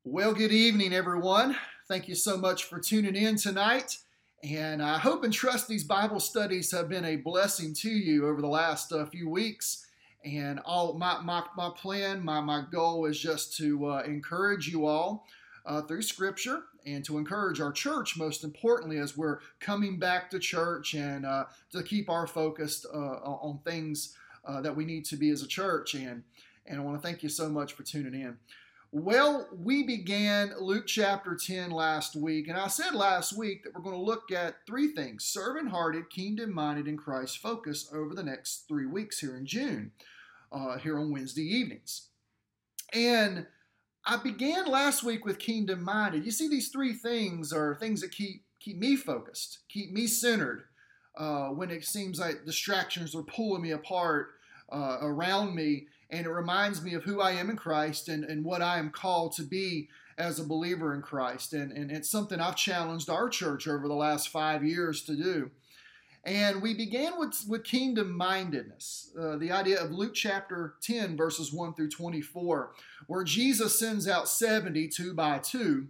Well, good evening, everyone. Thank you so much for tuning in tonight. And I hope and trust these Bible studies have been a blessing to you over the last few weeks. And all my plan, my goal is just to encourage you all through Scripture and to encourage our church, most importantly, as we're coming back to church and to keep our focus on things that we need to be as a church. And I want to thank you so much for tuning in. Well, we began Luke chapter 10 last week, and I said last week that we're going to look at three things: servant-hearted, kingdom-minded, and Christ-focused over the next 3 weeks here in June, here on Wednesday evenings. And I began last week with kingdom-minded. You see, these three things are things that keep me focused, keep me centered, when it seems like distractions are pulling me apart around me. And it reminds me of who I am in Christ and what I am called to be as a believer in Christ. And it's something I've challenged our church over the last 5 years to do. And we began with kingdom-mindedness, the idea of Luke chapter 10, verses 1 through 24, where Jesus sends out 70 two by two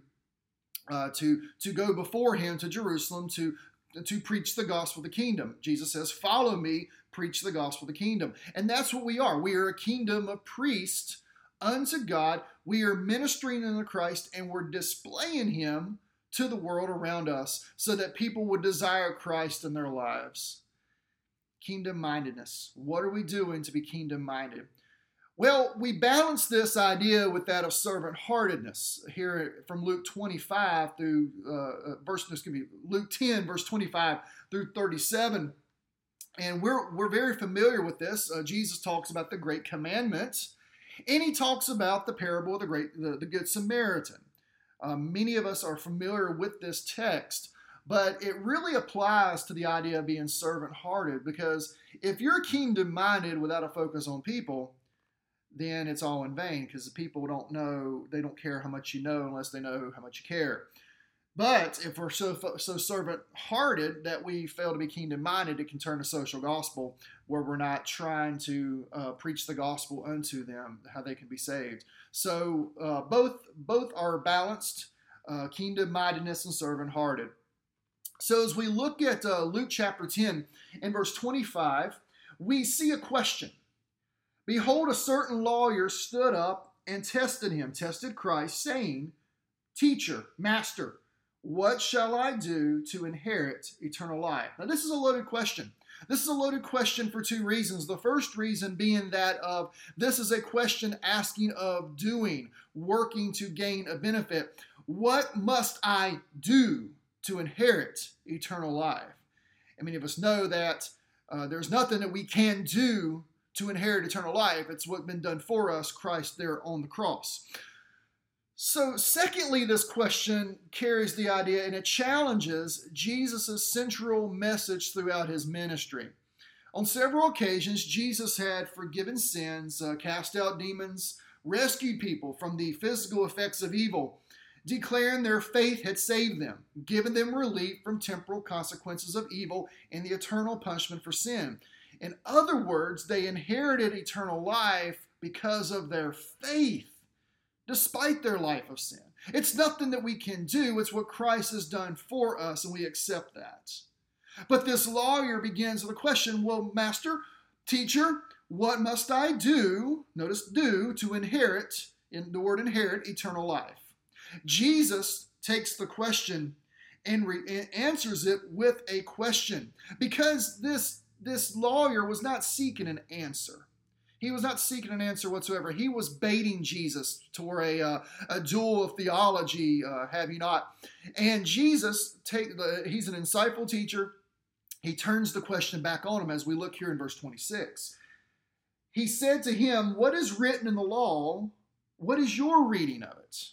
to go before him to Jerusalem to preach the gospel of the kingdom. Jesus says, "Follow me, preach the gospel of the kingdom." And that's what we are. We are a kingdom of priests unto God. We are ministering in Christ, and we're displaying him to the world around us so that people would desire Christ in their lives. Kingdom-mindedness. What are we doing to be kingdom-minded? Well, we balance this idea with that of servant-heartedness here from Luke 25 through Luke 10, verse 25 through 37. And we're very familiar with this. Jesus talks about the great commandment, and he talks about the parable of the Good Samaritan. Many of us are familiar with this text, but it really applies to the idea of being servant-hearted, because if you're kingdom-minded without a focus on people, then it's all in vain, because the people they don't care how much you know unless they know how much you care. But if we're so servant-hearted that we fail to be kingdom-minded, it can turn to social gospel, where we're not trying to preach the gospel unto them, how they can be saved. So both are balanced, kingdom-mindedness and servant-hearted. So as we look at Luke chapter 10 and verse 25, we see a question. "Behold, a certain lawyer stood up and tested Christ, saying, 'Teacher, Master, what shall I do to inherit eternal life?'" Now, this is a loaded question. This is a loaded question for two reasons. The first reason being that of this is a question asking of doing, working to gain a benefit. What must I do to inherit eternal life? And many of us know that there's nothing that we can do to inherit eternal life. It's what's been done for us, Christ there on the cross. So secondly, this question carries the idea, and it challenges Jesus' central message throughout his ministry. On several occasions, Jesus had forgiven sins, cast out demons, rescued people from the physical effects of evil, declaring their faith had saved them, given them relief from temporal consequences of evil and the eternal punishment for sin. In other words, they inherited eternal life because of their faith, despite their life of sin. It's nothing that we can do. It's what Christ has done for us, and we accept that. But this lawyer begins with a question: "Well, Master, Teacher, what must I do," notice do, "to inherit," in the word inherit, "eternal life?" Jesus takes the question and answers it with a question, because this lawyer was not seeking an answer. He was not seeking an answer whatsoever. He was baiting Jesus toward a duel of theology, have you not? And Jesus, he's an insightful teacher. He turns the question back on him as we look here in verse 26. He said to him, "What is written in the law? What is your reading of it?"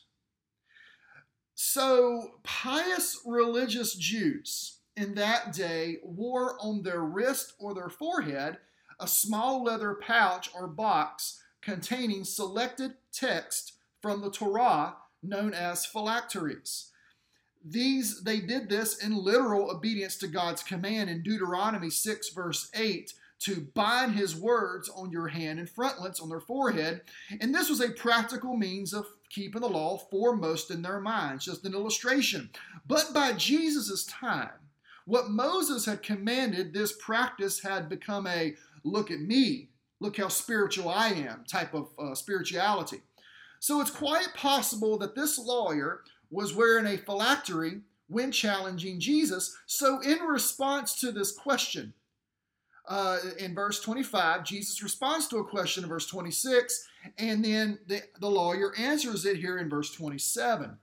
So pious religious Jews in that day wore on their wrist or their forehead a small leather pouch or box containing selected text from the Torah known as phylacteries. They did this in literal obedience to God's command in Deuteronomy 6 verse 8 to bind his words on your hand and frontlets on their forehead. And this was a practical means of keeping the law foremost in their minds. Just an illustration. But by Jesus' time, what Moses had commanded, this practice had become a look at me, look how spiritual I am type of spirituality. So it's quite possible that this lawyer was wearing a phylactery when challenging Jesus. So in response to this question, in verse 25, Jesus responds to a question in verse 26, and then the lawyer answers it here in verse 27.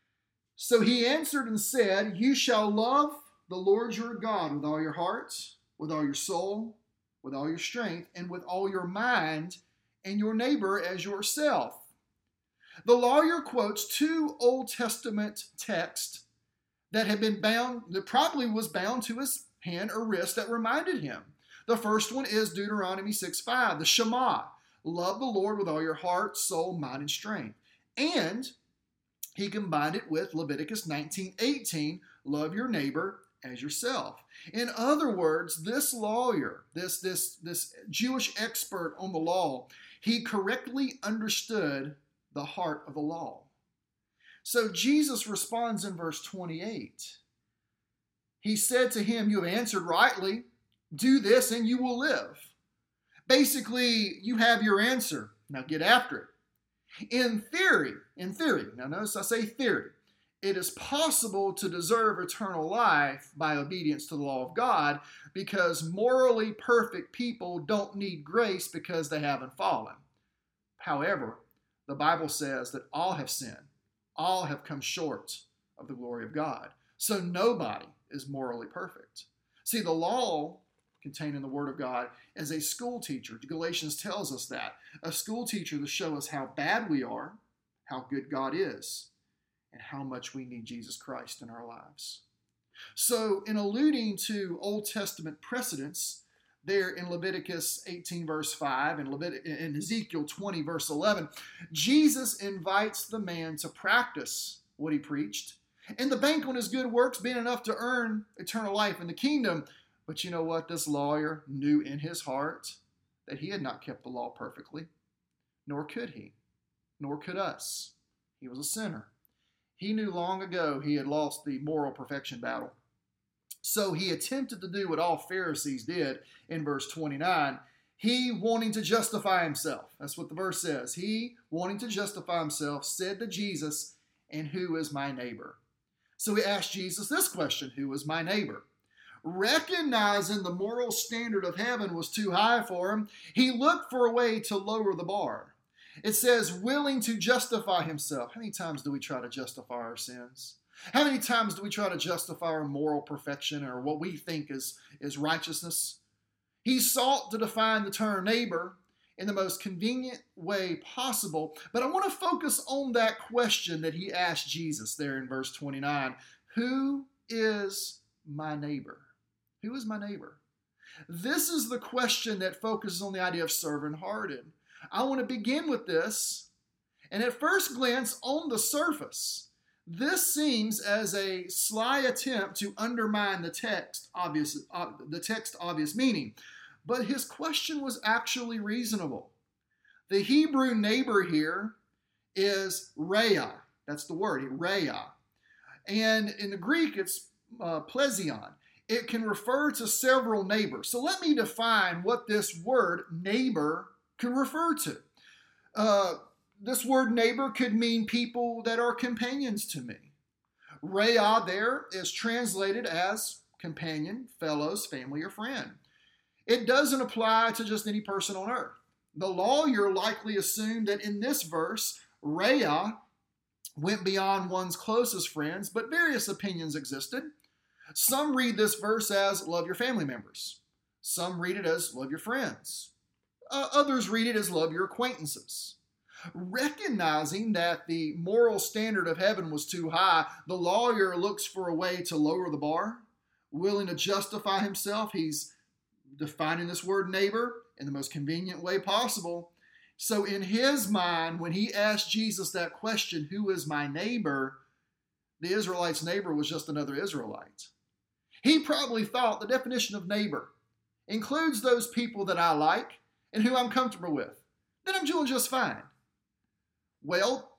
So he answered and said, "You shall love the Lord your God with all your heart, with all your soul, with all your strength, and with all your mind, and your neighbor as yourself." The lawyer quotes two Old Testament texts that had been bound, that probably was bound to his hand or wrist, that reminded him. The first one is Deuteronomy 6:5, the Shema. Love the Lord with all your heart, soul, mind, and strength. And he combined it with Leviticus 19:18, love your neighbor as yourself. In other words, this lawyer, this Jewish expert on the law, he correctly understood the heart of the law. So Jesus responds in verse 28. He said to him, "You have answered rightly. Do this and you will live." Basically, you have your answer. Now get after it. In theory, now notice I say theory, it is possible to deserve eternal life by obedience to the law of God, because morally perfect people don't need grace because they haven't fallen. However, the Bible says that all have sinned. All have come short of the glory of God. So nobody is morally perfect. See, the law contained in the Word of God is a school teacher. Galatians tells us that. A school teacher to show us how bad we are, how good God is, and how much we need Jesus Christ in our lives. So in alluding to Old Testament precedents, there in Leviticus 18 verse 5 and in Ezekiel 20 verse 11, Jesus invites the man to practice what he preached. And the bank on his good works being enough to earn eternal life in the kingdom. But you know what? This lawyer knew in his heart that he had not kept the law perfectly, nor could he, nor could us. He was a sinner. He knew long ago he had lost the moral perfection battle. So he attempted to do what all Pharisees did in verse 29. He, wanting to justify himself, that's what the verse says. He, wanting to justify himself, said to Jesus, "And who is my neighbor?" So he asked Jesus this question, "Who is my neighbor?" Recognizing the moral standard of heaven was too high for him, he looked for a way to lower the bar. It says, willing to justify himself. How many times do we try to justify our sins? How many times do we try to justify our moral perfection or what we think is righteousness? He sought to define the term neighbor in the most convenient way possible. But I want to focus on that question that he asked Jesus there in verse 29. Who is my neighbor? Who is my neighbor? This is the question that focuses on the idea of servant-hearted. I want to begin with this. And at first glance, on the surface, this seems as a sly attempt to undermine the text obvious meaning. But his question was actually reasonable. The Hebrew neighbor here is rhea. That's the word, rhea. And in the Greek, it's plesion. It can refer to several neighbors. So let me define what this word neighbor can refer to. This word neighbor could mean people that are companions to me. Rhea there is translated as companion, fellows, family, or friend. It doesn't apply to just any person on earth. The lawyer likely assumed that in this verse, rhea went beyond one's closest friends, but various opinions existed. Some read this verse as love your family members. Some read it as love your friends. Others read it as love your acquaintances. Recognizing that the moral standard of heaven was too high, the lawyer looks for a way to lower the bar. Willing to justify himself, he's defining this word neighbor in the most convenient way possible. So in his mind, when he asked Jesus that question, who is my neighbor? The Israelite's neighbor was just another Israelite. He probably thought the definition of neighbor includes those people that I like and who I'm comfortable with. Then I'm doing just fine. Well,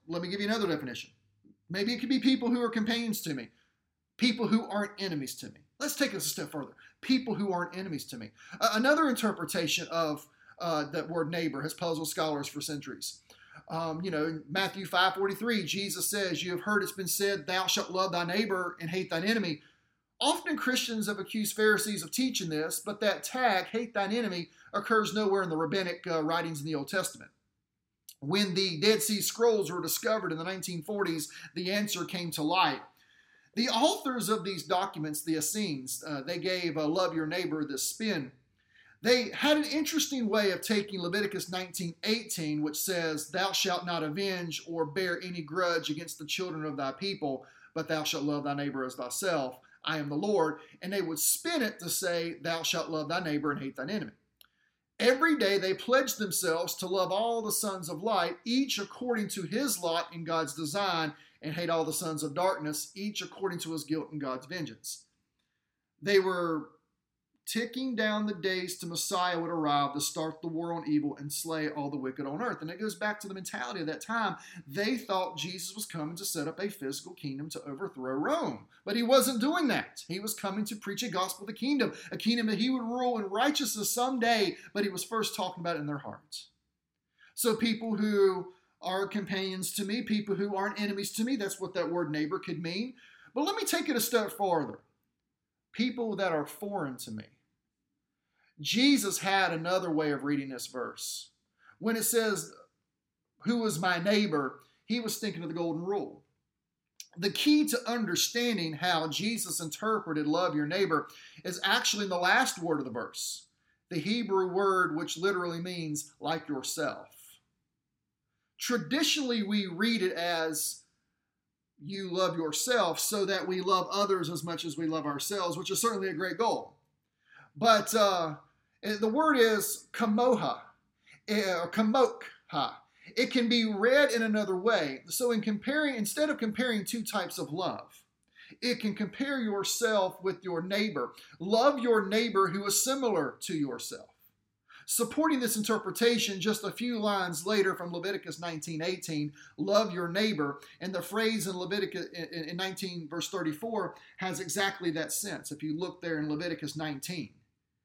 let me give you another definition. Maybe it could be people who are companions to me, people who aren't enemies to me. Let's take this a step further. People who aren't enemies to me. Another interpretation of that word neighbor has puzzled scholars for centuries. In Matthew 5:43, Jesus says, "You have heard it's been said, thou shalt love thy neighbor and hate thine enemy." Often Christians have accused Pharisees of teaching this, but that tag, hate thine enemy, occurs nowhere in the rabbinic writings in the Old Testament. When the Dead Sea Scrolls were discovered in the 1940s, the answer came to light. The authors of these documents, the Essenes, they gave love your neighbor this spin. They had an interesting way of taking Leviticus 19:18, which says, "Thou shalt not avenge or bear any grudge against the children of thy people, but thou shalt love thy neighbor as thyself. I am the Lord." And they would spin it to say, "Thou shalt love thy neighbor and hate thine enemy." Every day they pledged themselves to love all the sons of light, each according to his lot in God's design, and hate all the sons of darkness, each according to his guilt and God's vengeance. They were ticking down the days to Messiah would arrive to start the war on evil and slay all the wicked on earth. And it goes back to the mentality of that time. They thought Jesus was coming to set up a physical kingdom to overthrow Rome. But he wasn't doing that. He was coming to preach a gospel of the kingdom, a kingdom that he would rule in righteousness someday, but he was first talking about it in their hearts. So people who are companions to me, people who aren't enemies to me, that's what that word neighbor could mean. But let me take it a step farther. People that are foreign to me. Jesus had another way of reading this verse. When it says, "Who was my neighbor?" he was thinking of the golden rule. The key to understanding how Jesus interpreted love your neighbor is actually in the last word of the verse, the Hebrew word which literally means like yourself. Traditionally, we read it as you love yourself so that we love others as much as we love ourselves, which is certainly a great goal. But the word is kamoha, or kamokha. It can be read in another way. So instead of comparing two types of love, it can compare yourself with your neighbor. Love your neighbor who is similar to yourself. Supporting this interpretation, just a few lines later from Leviticus 19:18, love your neighbor, and the phrase in Leviticus in 19 verse 34 has exactly that sense if you look there in Leviticus 19.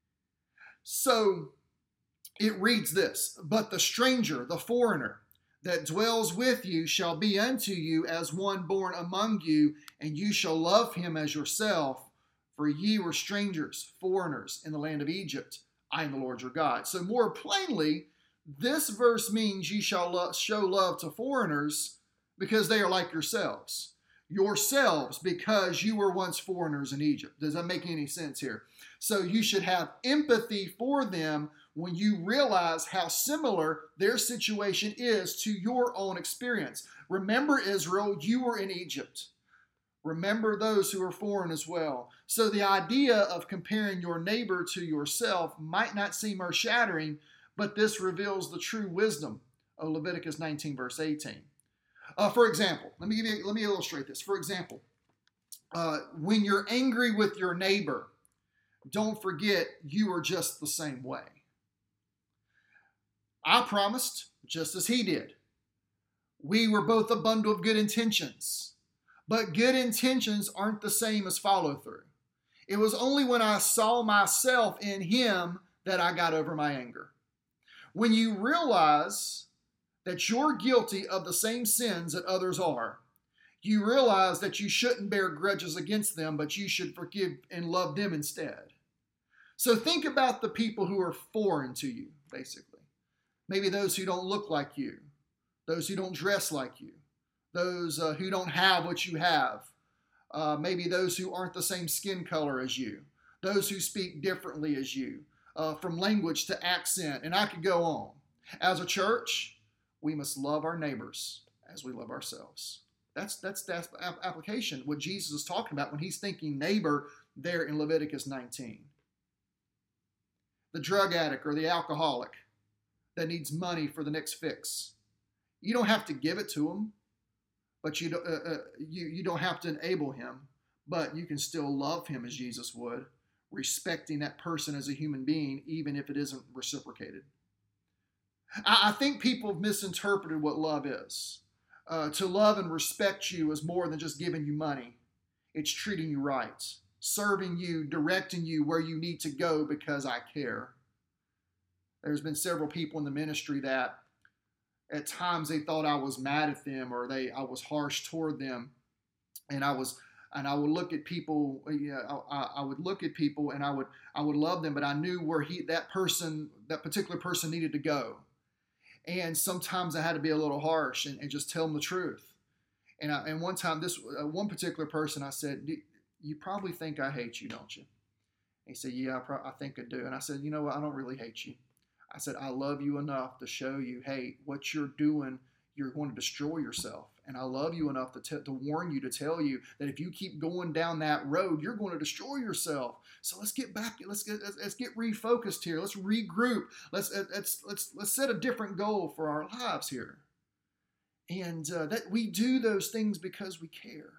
So it reads this, "But the stranger, the foreigner, that dwells with you shall be unto you as one born among you, and you shall love him as yourself, for ye were strangers, foreigners in the land of Egypt. I am the Lord your God." So more plainly, this verse means ye shall show love to foreigners because they are like yourselves. Yourselves because you were once foreigners in Egypt. Does that make any sense here? So you should have empathy for them when you realize how similar their situation is to your own experience. Remember, Israel, you were in Egypt. Remember those who are foreign as well. So the idea of comparing your neighbor to yourself might not seem earth-shattering, but this reveals the true wisdom of Leviticus 19, verse 18. For example, let me illustrate this. For example, when you're angry with your neighbor, don't forget you are just the same way. I promised, just as he did. We were both a bundle of good intentions, but good intentions aren't the same as follow through. It was only when I saw myself in him that I got over my anger. When you realize that you're guilty of the same sins that others are, you realize that you shouldn't bear grudges against them, but you should forgive and love them instead. So think about the people who are foreign to you, basically. Maybe those who don't look like you, those who don't dress like you, those who don't have what you have, maybe those who aren't the same skin color as you, those who speak differently as you, from language to accent, and I could go on. As a church, we must love our neighbors as we love ourselves. That's the application, what Jesus is talking about when he's thinking neighbor there in Leviticus 19. The drug addict or the alcoholic that needs money for the next fix. You don't have to give it to him, but you don't have to enable him, but you can still love him as Jesus would, respecting that person as a human being, even if it isn't reciprocated. I think people have misinterpreted what love is. To love and respect you is more than just giving you money. It's treating you right, serving you, directing you where you need to go because I care. There's been several people in the ministry that at times they thought I was mad at them, or I was harsh toward them, and I would look at people. I would look at people, and I would love them, but I knew where that particular person needed to go. And sometimes I had to be a little harsh and just tell them the truth. And one time, one particular person, I said, "You probably think I hate you, don't you?" And he said, "Yeah, I think I do." And I said, "You know what? I don't really hate you." I said, "I love you enough to show you, hey, what you're doing, you're going to destroy yourself. And I love you enough to warn you, to tell you that if you keep going down that road, you're going to destroy yourself. So let's get back. Let's get refocused here. Let's regroup. Let's set a different goal for our lives here." And that we do those things because we care.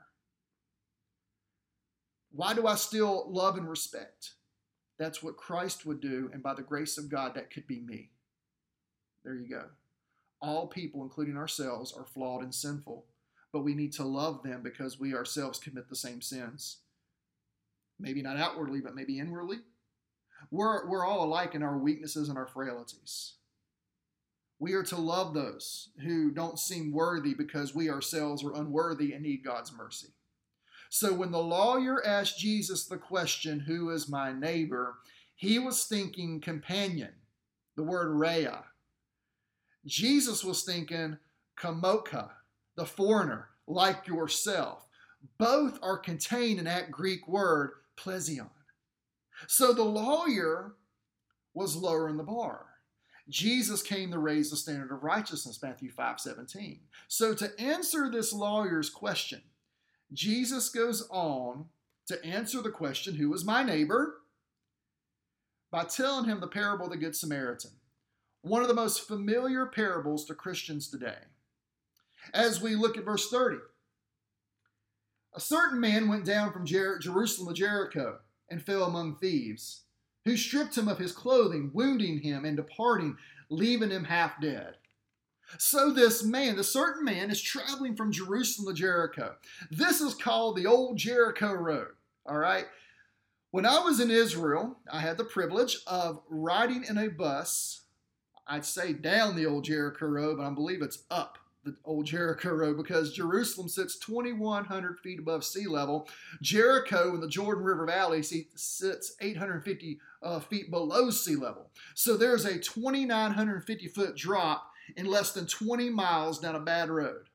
Why do I still love and respect? That's what Christ would do, and by the grace of God, that could be me. There you go. All people, including ourselves, are flawed and sinful, but we need to love them because we ourselves commit the same sins. Maybe not outwardly, but maybe inwardly. We're all alike in our weaknesses and our frailties. We are to love those who don't seem worthy because we ourselves are unworthy and need God's mercy. So when the lawyer asked Jesus the question, "Who is my neighbor?" he was thinking companion, the word rhea. Jesus was thinking kamoka, the foreigner, like yourself. Both are contained in that Greek word plesion. So the lawyer was lowering the bar. Jesus came to raise the standard of righteousness, Matthew 5:17. So to answer this lawyer's question, Jesus goes on to answer the question, "Who is my neighbor?" by telling him the parable of the Good Samaritan, one of the most familiar parables to Christians today. As we look at verse 30, a certain man went down from Jerusalem to Jericho and fell among thieves, who stripped him of his clothing, wounding him and departing, leaving him half dead. So this certain man is traveling from Jerusalem to Jericho. This is called the Old Jericho Road, all right? When I was in Israel, I had the privilege of riding in a bus. I'd say down the Old Jericho Road, but I believe it's up the Old Jericho Road because Jerusalem sits 2,100 feet above sea level. Jericho in the Jordan River Valley sits 850 feet below sea level. So there's a 2,950 foot drop in less than 20 miles down a bad road.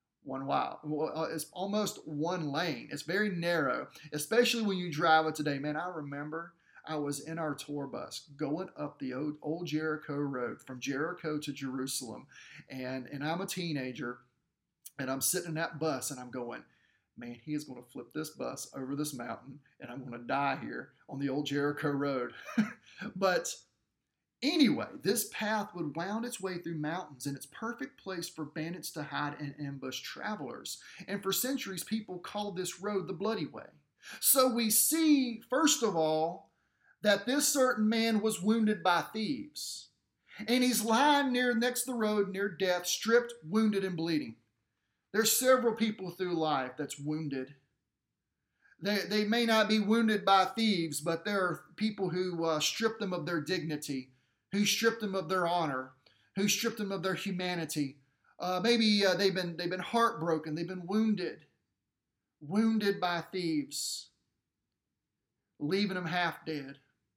It's almost one lane. It's very narrow, especially when you drive it today. Man, I remember I was in our tour bus going up the old Jericho Road from Jericho to Jerusalem, and I'm a teenager, and I'm sitting in that bus, and I'm going, man, he is going to flip this bus over this mountain, and I'm going to die here on the Old Jericho Road. But anyway, this path would wound its way through mountains, and it's a perfect place for bandits to hide and ambush travelers. And for centuries, people called this road the Bloody Way. So we see, first of all, that this certain man was wounded by thieves. And he's lying next to the road near death, stripped, wounded, and bleeding. There's several people through life that's wounded. They may not be wounded by thieves, but there are people who strip them of their dignity, who stripped them of their honor, who stripped them of their humanity. Maybe they've been heartbroken, they've been wounded by thieves, leaving them half dead.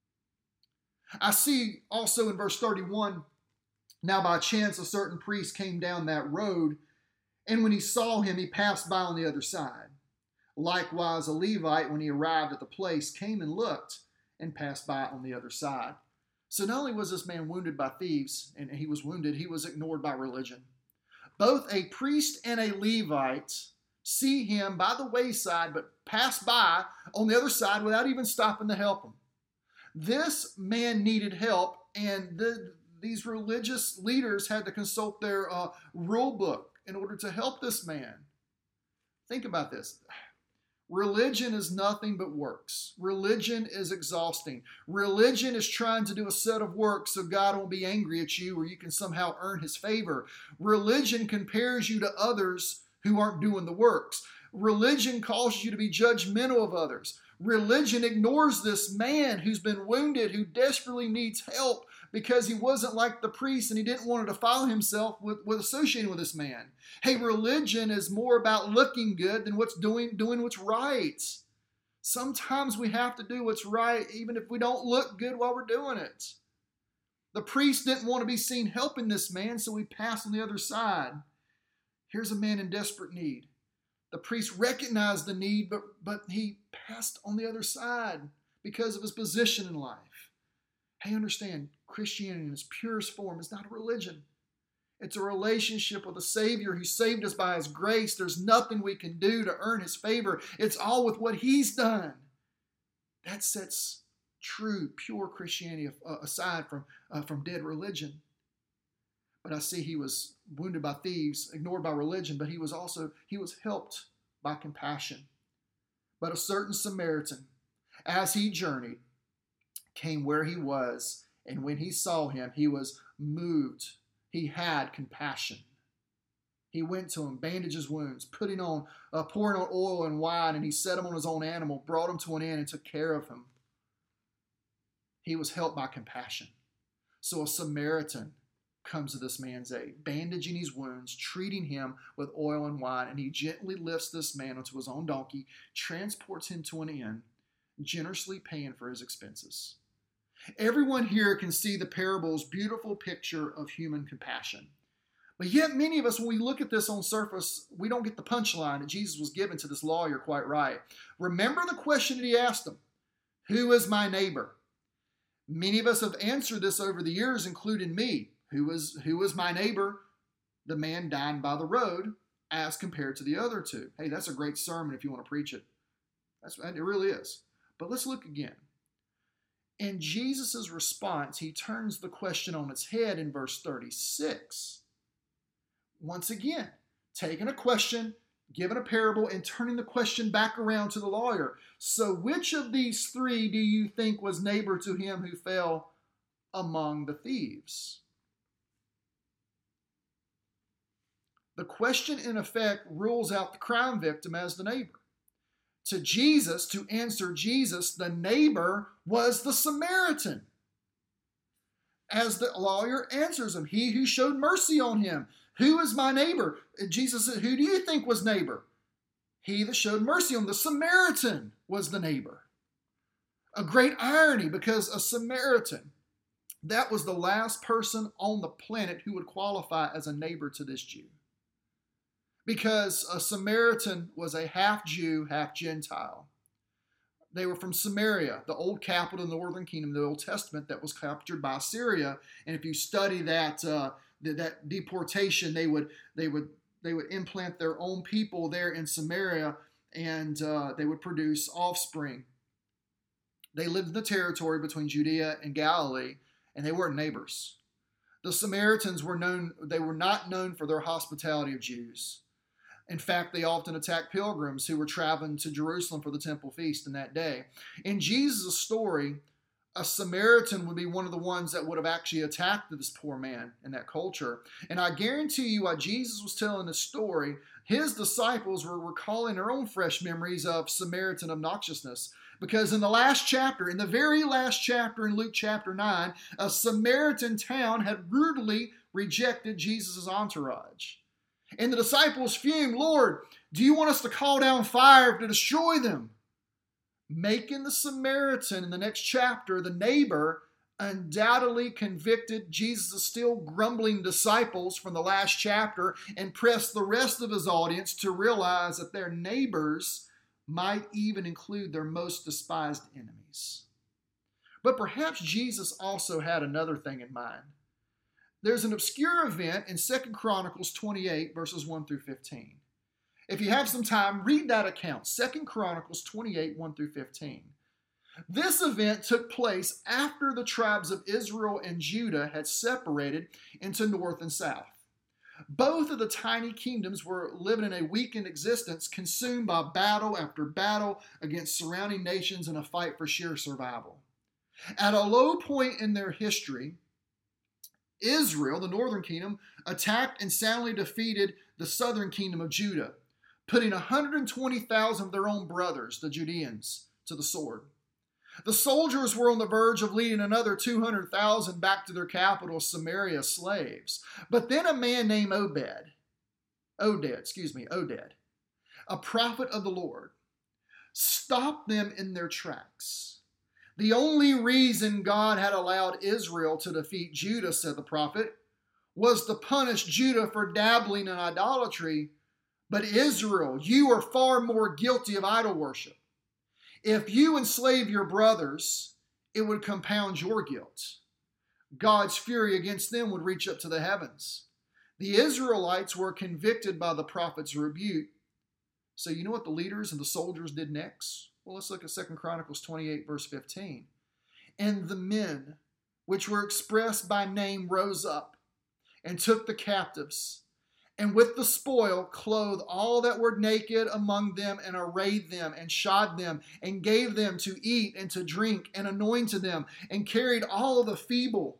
I see also in verse 31, now by chance a certain priest came down that road, and when he saw him, he passed by on the other side. Likewise, a Levite, when he arrived at the place, came and looked and passed by on the other side. So not only was this man wounded by thieves, and he was wounded, he was ignored by religion. Both a priest and a Levite see him by the wayside, but pass by on the other side without even stopping to help him. This man needed help, and these religious leaders had to consult their rule book in order to help this man. Think about this. Religion is nothing but works. Religion is exhausting. Religion is trying to do a set of works so God won't be angry at you or you can somehow earn his favor. Religion compares you to others who aren't doing the works. Religion causes you to be judgmental of others. Religion ignores this man who's been wounded, who desperately needs help because he wasn't like the priest and he didn't want to defile himself with associating with this man. Hey, religion is more about looking good than doing what's right. Sometimes we have to do what's right even if we don't look good while we're doing it. The priest didn't want to be seen helping this man, so he passed on the other side. Here's a man in desperate need. The priest recognized the need, but he passed on the other side because of his position in life. Hey, understand, Christianity in its purest form is not a religion. It's a relationship with a Savior who saved us by his grace. There's nothing we can do to earn his favor. It's all with what he's done. That sets true, pure Christianity aside from dead religion. But I see he was wounded by thieves, ignored by religion, but he was helped by compassion. But a certain Samaritan, as he journeyed, came where he was, and when he saw him, he was moved. He had compassion. He went to him, bandaged his wounds, pouring on oil and wine, and he set him on his own animal, brought him to an inn, and took care of him. He was helped by compassion. So a Samaritan comes to this man's aid, bandaging his wounds, treating him with oil and wine, and he gently lifts this man onto his own donkey, transports him to an inn, generously paying for his expenses. Everyone here can see the parable's beautiful picture of human compassion. But yet many of us, when we look at this on surface, we don't get the punchline that Jesus was given to this lawyer quite right. Remember the question that he asked him, who is my neighbor? Many of us have answered this over the years, including me. Who is my neighbor? The man dying by the road as compared to the other two. Hey, that's a great sermon if you want to preach it. It really is. But let's look again. In Jesus' response, he turns the question on its head in verse 36. Once again, taking a question, giving a parable, and turning the question back around to the lawyer. So which of these three do you think was neighbor to him who fell among the thieves? The question, in effect, rules out the crime victim as the neighbor. To answer Jesus, the neighbor was the Samaritan. As the lawyer answers him, he who showed mercy on him. Who is my neighbor? Jesus said, who do you think was neighbor? He that showed mercy on him. The Samaritan was the neighbor. A great irony, because a Samaritan, that was the last person on the planet who would qualify as a neighbor to this Jew. Because a Samaritan was a half Jew, half Gentile. They were from Samaria, the old capital of the northern kingdom, the Old Testament that was captured by Assyria. And if you study that deportation, they would implant their own people there in Samaria, and they would produce offspring. They lived in the territory between Judea and Galilee, and they weren't neighbors. The Samaritans were not known for their hospitality of Jews. In fact, they often attacked pilgrims who were traveling to Jerusalem for the temple feast in that day. In Jesus' story, a Samaritan would be one of the ones that would have actually attacked this poor man in that culture. And I guarantee you, while Jesus was telling this story, his disciples were recalling their own fresh memories of Samaritan obnoxiousness. Because in the very last chapter in Luke chapter 9, a Samaritan town had brutally rejected Jesus' entourage. And the disciples fumed, Lord, do you want us to call down fire to destroy them? Making the Samaritan in the next chapter, the neighbor, undoubtedly convicted Jesus' still grumbling disciples from the last chapter and pressed the rest of his audience to realize that their neighbors might even include their most despised enemies. But perhaps Jesus also had another thing in mind. There's an obscure event in 2 Chronicles 28, verses 1 through 15. If you have some time, read that account, 2 Chronicles 28, 1 through 15. This event took place after the tribes of Israel and Judah had separated into north and south. Both of the tiny kingdoms were living in a weakened existence, consumed by battle after battle against surrounding nations in a fight for sheer survival. At a low point in their history, Israel, the northern kingdom, attacked and soundly defeated the southern kingdom of Judah, putting 120,000 of their own brothers, the Judeans, to the sword. The soldiers were on the verge of leading another 200,000 back to their capital, Samaria, slaves. But then a man named Oded, a prophet of the Lord, stopped them in their tracks. The only reason God had allowed Israel to defeat Judah, said the prophet, was to punish Judah for dabbling in idolatry. But Israel, you are far more guilty of idol worship. If you enslave your brothers, it would compound your guilt. God's fury against them would reach up to the heavens. The Israelites were convicted by the prophet's rebuke. So you know what the leaders and the soldiers did next? Well, let's look at 2 Chronicles 28, verse 15. And the men, which were expressed by name, rose up and took the captives, and with the spoil clothed all that were naked among them, and arrayed them, and shod them, and gave them to eat and to drink, and anointed them, and carried all of the feeble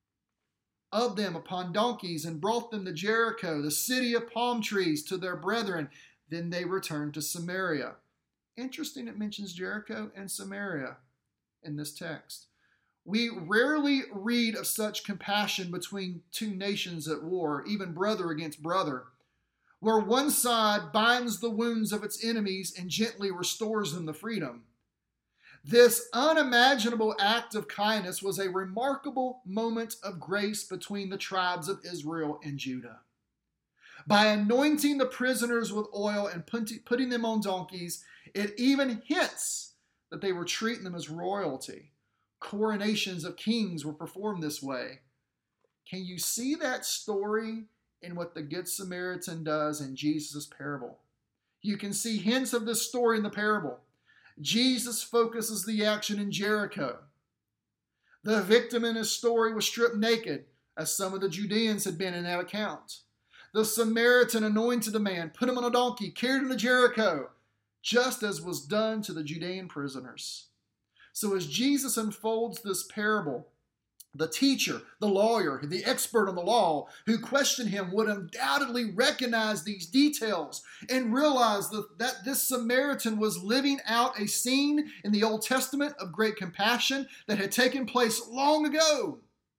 of them upon donkeys, and brought them to Jericho, the city of palm trees, to their brethren. Then they returned to Samaria. Interesting, it mentions Jericho and Samaria in this text. We rarely read of such compassion between two nations at war, even brother against brother, where one side binds the wounds of its enemies and gently restores them to freedom. This unimaginable act of kindness was a remarkable moment of grace between the tribes of Israel and Judah. By anointing the prisoners with oil and putting them on donkeys, it even hints that they were treating them as royalty. Coronations of kings were performed this way. Can you see that story in what the Good Samaritan does in Jesus' parable? You can see hints of this story in the parable. Jesus focuses the action in Jericho. The victim in his story was stripped naked, as some of the Judeans had been in that account. The Samaritan anointed the man, put him on a donkey, carried him to Jericho, just as was done to the Judean prisoners. So as Jesus unfolds this parable, the teacher, the lawyer, the expert on the law who questioned him would undoubtedly recognize these details and realize that this Samaritan was living out a scene in the Old Testament of great compassion that had taken place long ago.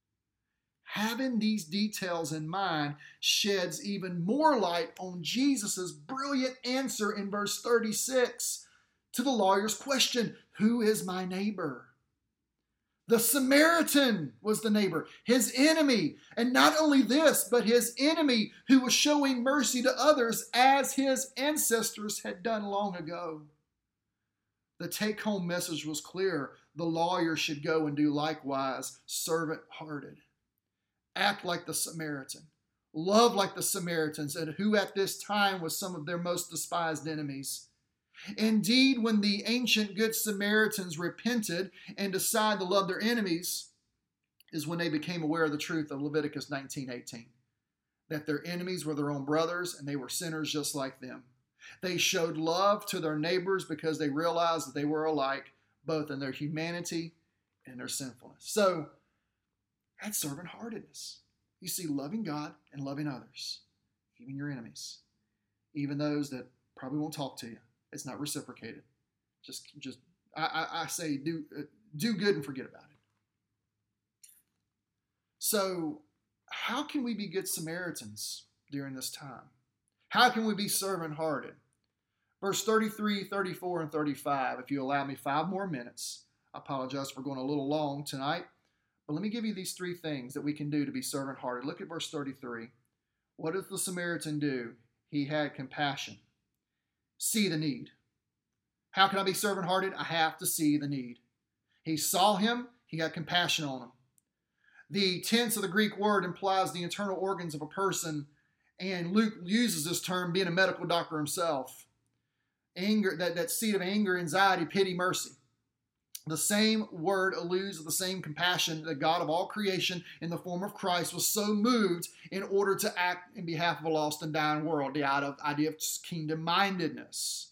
Having these details in mind sheds even more light on Jesus' brilliant answer in verse 36 to the lawyer's question, who is my neighbor? The Samaritan was the neighbor, his enemy. And not only this, but his enemy who was showing mercy to others as his ancestors had done long ago. The take-home message was clear. The lawyer should go and do likewise, servant-hearted. Act like the Samaritan. Love like the Samaritans, and who at this time was some of their most despised enemies. Indeed, when the ancient Good Samaritans repented and decided to love their enemies, is when they became aware of the truth of Leviticus 19:18, that their enemies were their own brothers and they were sinners just like them. They showed love to their neighbors because they realized that they were alike, both in their humanity and their sinfulness. So, that's servant-heartedness. You see, loving God and loving others, even your enemies, even those that probably won't talk to you. It's not reciprocated. I say do good and forget about it. So, how can we be good Samaritans during this time? How can we be servant-hearted? Verse 33, 34, and 35. If you allow me 5 more minutes. I apologize for going a little long tonight. But let me give you these 3 things that we can do to be servant-hearted. Look at verse 33. What does the Samaritan do? He had compassion. See the need. How can I be servant-hearted? I have to see the need. He saw him. He had compassion on him. The tense of the Greek word implies the internal organs of a person, and Luke uses this term being a medical doctor himself. Anger, that seat of anger, anxiety, pity, mercy. The same word alludes to the same compassion that God of all creation in the form of Christ was so moved in order to act in behalf of a lost and dying world, the idea of kingdom-mindedness.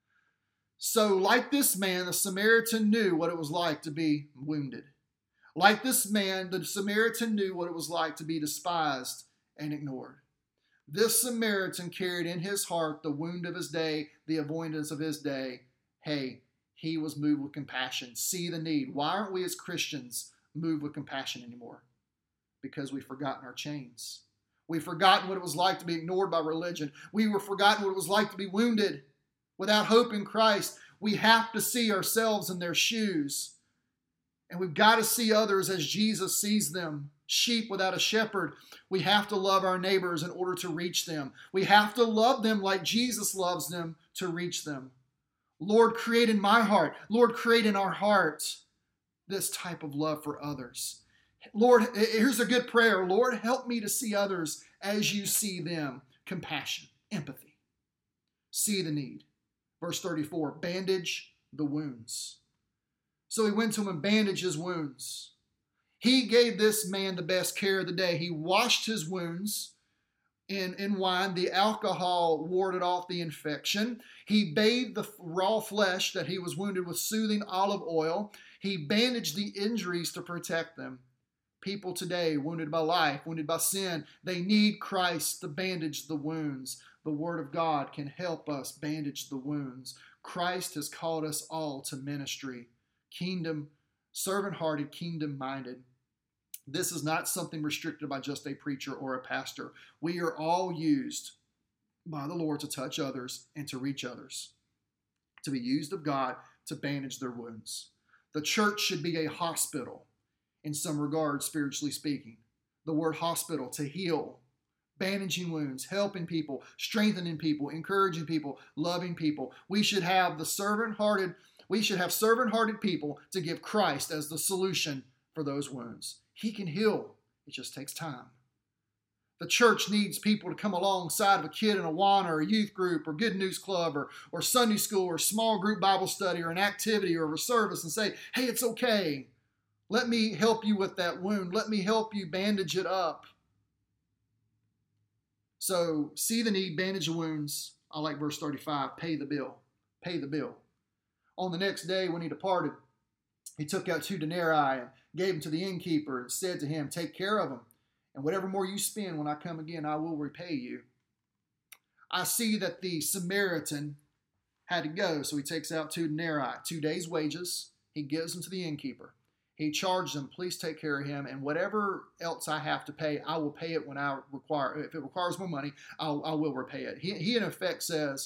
So like this man, the Samaritan knew what it was like to be wounded. Like this man, the Samaritan knew what it was like to be despised and ignored. This Samaritan carried in his heart the wound of his day, the avoidance of his day. Hey, he was moved with compassion. See the need. Why aren't we as Christians moved with compassion anymore? Because we've forgotten our chains. We've forgotten what it was like to be ignored by religion. We've forgotten what it was like to be wounded without hope in Christ. We have to see ourselves in their shoes. And we've got to see others as Jesus sees them. Sheep without a shepherd. We have to love our neighbors in order to reach them. We have to love them like Jesus loves them to reach them. Lord, create in my heart, Lord, create in our hearts this type of love for others. Lord, here's a good prayer. Lord, help me to see others as you see them. Compassion, empathy. See the need. Verse 34, bandage the wounds. So he went to him and bandaged his wounds. He gave this man the best care of the day. He washed his wounds in wine. The alcohol warded off the infection. He bathed the raw flesh that he was wounded with soothing olive oil. He bandaged the injuries to protect them. People today, wounded by life, wounded by sin, they need Christ to bandage the wounds. The Word of God can help us bandage the wounds. Christ has called us all to ministry. Kingdom, servant-hearted, kingdom-minded. This is not something restricted by just a preacher or a pastor. We are all used by the Lord to touch others and to reach others, to be used of God to bandage their wounds. The church should be a hospital in some regard, spiritually speaking. The word hospital, to heal, bandaging wounds, helping people, strengthening people, encouraging people, loving people. We should have servant-hearted people to give Christ as the solution for those wounds. He can heal. It just takes time. The church needs people to come alongside of a kid in Awana or a youth group or Good News Club or Sunday school or small group Bible study or an activity or a service and say, hey, it's okay. Let me help you with that wound. Let me help you bandage it up. So see the need, bandage the wounds. I like verse 35, pay the bill. Pay the bill. On the next day when he departed, he took out 2 denarii and gave them to the innkeeper and said to him, take care of them, and whatever more you spend when I come again, I will repay you. I see that the Samaritan had to go, so he takes out 2 denarii, 2 days' wages. He gives them to the innkeeper. He charged them, please take care of him, and whatever else I have to pay, I will pay it when I require. If it requires more money, I will repay it. He in effect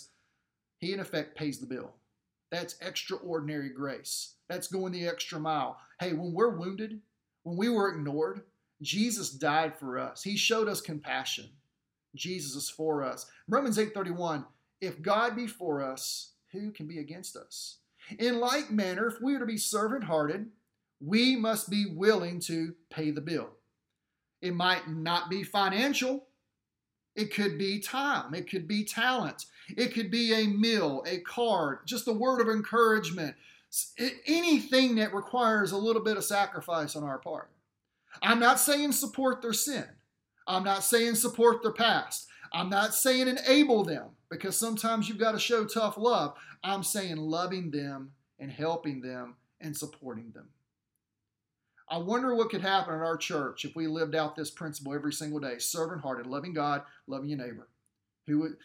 pays the bill. That's extraordinary grace. That's going the extra mile. Hey, when we're wounded, when we were ignored, Jesus died for us. He showed us compassion. Jesus is for us. Romans 8:31, if God be for us, who can be against us? In like manner, if we are to be servant-hearted, we must be willing to pay the bill. It might not be financial. It could be time. It could be talent. It could be a meal, a card, just a word of encouragement. Anything that requires a little bit of sacrifice on our part. I'm not saying support their sin. I'm not saying support their past. I'm not saying enable them, because sometimes you've got to show tough love. I'm saying loving them and helping them and supporting them. I wonder what could happen in our church if we lived out this principle every single day. Servant-hearted, loving God, loving your neighbor. Who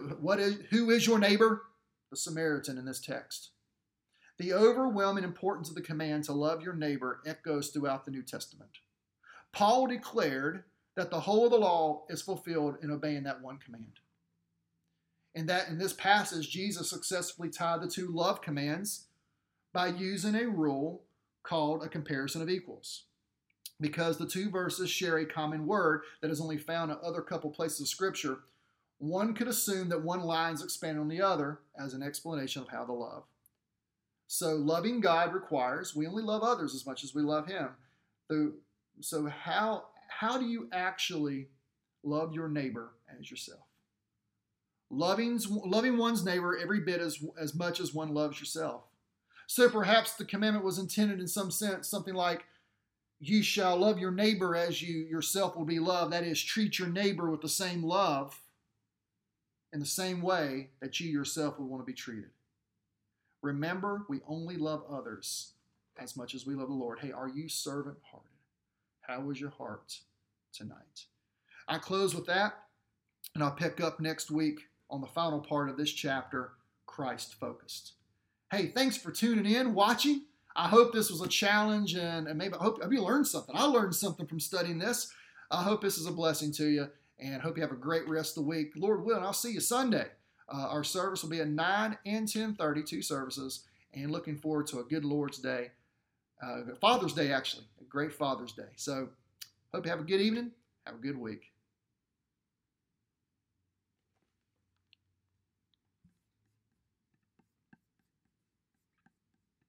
is your neighbor? The Samaritan in this text. The overwhelming importance of the command to love your neighbor echoes throughout the New Testament. Paul declared that the whole of the law is fulfilled in obeying that one command. And that in this passage, Jesus successfully tied the 2 love commands by using a rule called a comparison of equals. Because the 2 verses share a common word that is only found in other couple places of Scripture, one could assume that one line is expanded on the other as an explanation of how to love. So loving God requires we only love others as much as we love Him. So how do you actually love your neighbor as yourself? Loving one's neighbor every bit as much as one loves yourself. So perhaps the commandment was intended in some sense, something like, you shall love your neighbor as you yourself will be loved. That is, treat your neighbor with the same love in the same way that you yourself would want to be treated. Remember, we only love others as much as we love the Lord. Hey, are you servant-hearted? How is your heart tonight? I close with that, and I'll pick up next week on the final part of this chapter, Christ-focused. Hey, thanks for tuning in, watching. I hope this was a challenge, and maybe I hope you learned something. I learned something from studying this. I hope this is a blessing to you, and hope you have a great rest of the week. Lord willing, I'll see you Sunday. Our service will be at 9 and 10:30, 2 services, and looking forward to a good Lord's Day. Father's Day, actually, a great Father's Day. So hope you have a good evening. Have a good week.